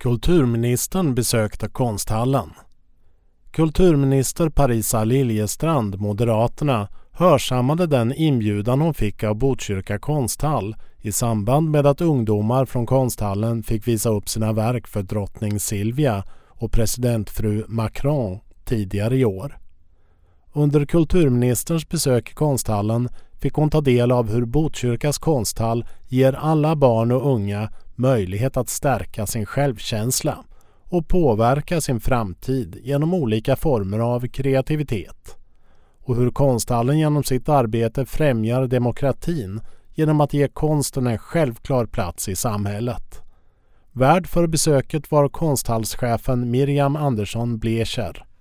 Kulturministern besökte konsthallen. Kulturminister Parisa Liljestrand, Moderaterna, hörsammade den inbjudan hon fick av Botkyrka konsthall i samband med att ungdomar från konsthallen fick visa upp sina verk för drottning Silvia och presidentfru Macron tidigare i år. Under kulturministerns besök i konsthallen fick hon ta del av hur Botkyrkas konsthall ger alla barn och unga möjlighet att stärka sin självkänsla och påverka sin framtid genom olika former av kreativitet. Och hur konsthallen genom sitt arbete främjar demokratin genom att ge konsten en självklar plats i samhället. Värd för besöket var konsthallschefen Miriam Andersson Blecher.